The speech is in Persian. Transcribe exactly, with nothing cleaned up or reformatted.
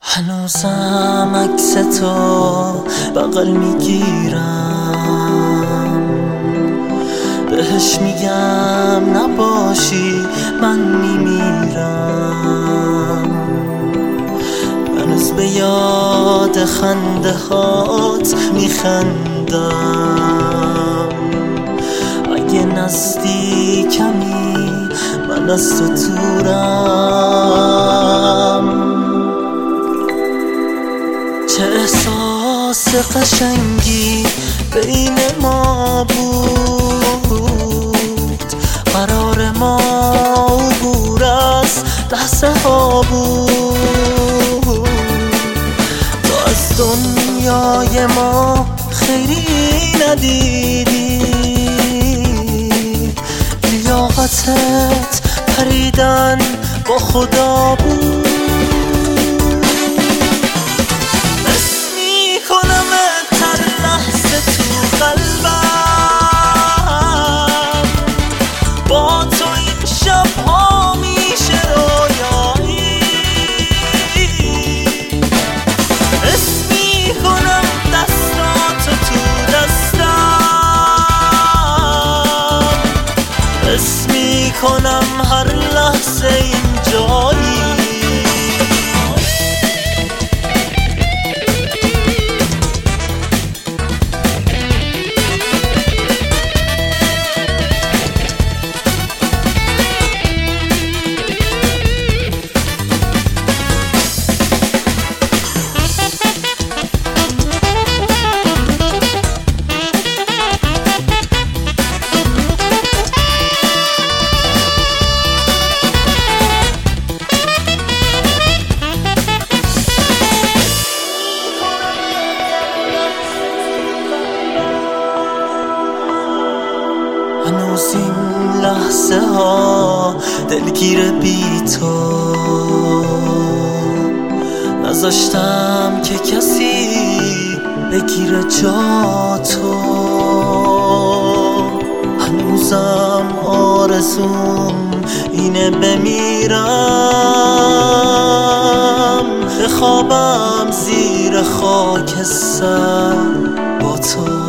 هنوزم عکس تو بغل میگیرم، بهش میگم نباشی من میمیرم. هنوز به یاد خنده هات میخندم، اگه نزدیکمی من از تو دورم. چه احساس قشنگی بین ما بود، قرار ما عبور از لحظه ها بود. تو از دنیای ما خیری ندیدی، لیاقتت پریدن با خدا بود. کنم هر لحظه اینجایی، هنوز این لحظه ها دلگیر بی تو، نذاشتم که کسی بگیره جا تو. هنوزم آرزوم اینه بمیرم، بخوابم زیر خاک سر با تو.